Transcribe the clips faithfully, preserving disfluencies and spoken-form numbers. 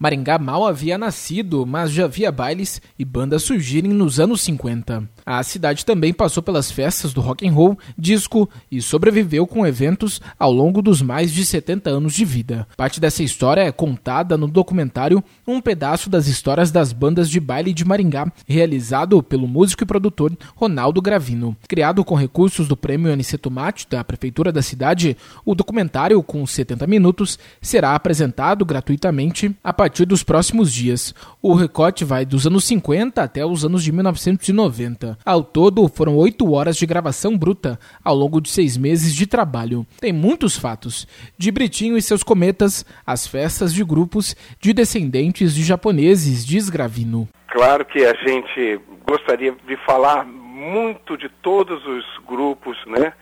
Maringá mal havia nascido, mas já havia bailes e bandas surgirem nos anos cinquenta. A cidade também passou pelas festas do rock and roll, disco e sobreviveu com eventos ao longo dos mais de setenta anos de vida. Parte dessa história é contada no documentário Um Pedaço das Histórias das Bandas de Baile de Maringá, realizado pelo músico e produtor Ronaldo Gravino. Criado com recursos do Prêmio Aniceto Mate da Prefeitura da cidade, o documentário, com setenta minutos, será apresentado gratuitamente a partir dos próximos dias. O recorte vai dos anos cinquenta até os anos de mil novecentos e noventa. Ao todo, foram oito horas de gravação bruta ao longo de seis meses de trabalho. Tem muitos fatos. De Britinho e seus cometas, as festas de grupos de descendentes de japoneses, diz Gravino. Claro que a gente gostaria de falar muito de todos os grupos, né?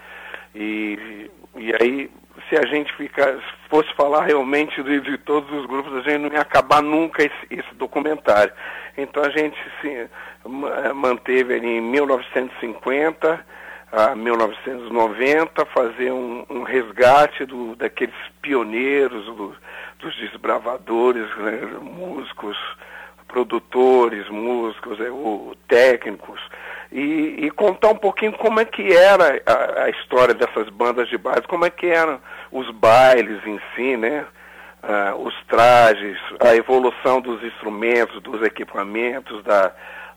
E, e aí, se a gente ficar, fosse falar realmente de, de todos os grupos, a gente não ia acabar nunca esse, esse documentário. Então a gente se manteve ali em mil novecentos e cinquenta a mil novecentos e noventa, fazer um, um resgate do, daqueles pioneiros, do, dos desbravadores, né, músicos, produtores, músicos, é, o, técnicos, e, e contar um pouquinho como é que era a, a história dessas bandas de baile, como é que eram os bailes em si, né? Ah, os trajes, a evolução dos instrumentos, dos equipamentos, da,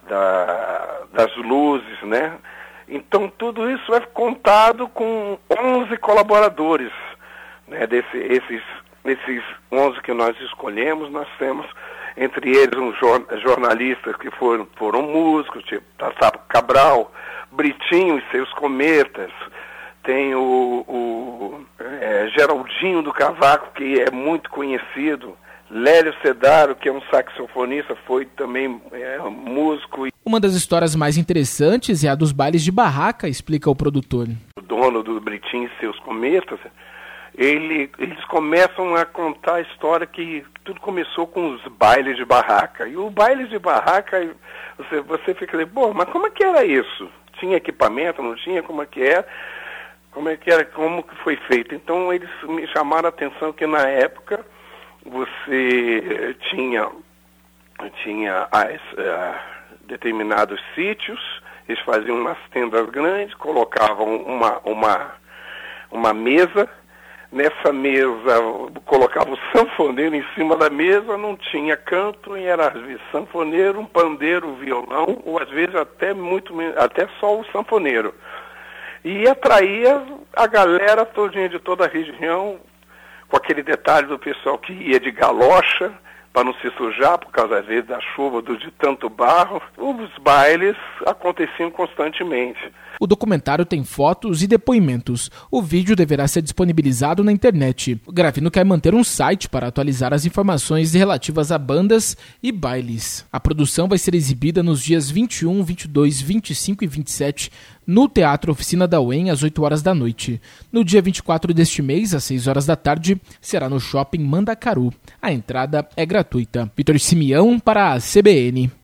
da, das luzes, né? Então tudo isso é contado com onze colaboradores, né? Desse, esses, esses onze que nós escolhemos, nós temos entre eles uns jornalistas que foram, foram músicos, tipo Tata Cabral, Britinho e seus cometas, tem o, o é, Geraldinho do Cavaco, que é muito conhecido, Lélio Sedaro, que é um saxofonista, foi também é, músico. Uma das histórias mais interessantes é a dos bailes de barraca, explica o produtor. O dono do Britinho e seus cometas, ele, eles começam a contar a história que tudo começou com os bailes de barraca. E o baile de barraca, você, você fica assim, bom, mas como é que era isso? Tinha equipamento, não tinha? Como é que era? Como é que era? Como que foi feito? Então eles me chamaram a atenção que na época você tinha, tinha as, uh, determinados sítios, eles faziam umas tendas grandes, colocavam uma, uma, uma mesa. Nessa mesa, colocava o sanfoneiro em cima da mesa, não tinha canto, e era às vezes sanfoneiro, um pandeiro, um violão, ou às vezes até, muito, até só o sanfoneiro. E atraía a galera todinha de toda a região, com aquele detalhe do pessoal que ia de galocha, para não se sujar, por causa, às vezes, da chuva, do, de tanto barro. Os bailes aconteciam constantemente. O documentário tem fotos e depoimentos. O vídeo deverá ser disponibilizado na internet. O Gravino quer manter um site para atualizar as informações relativas a bandas e bailes. A produção vai ser exibida nos dias vinte e um, vinte e dois, vinte e cinco e vinte e sete no Teatro Oficina da U E M às oito horas da noite. No dia vinte e quatro deste mês, às seis horas da tarde, será no Shopping Mandacaru. A entrada é gratuita. Vitor Simeão para a C B N.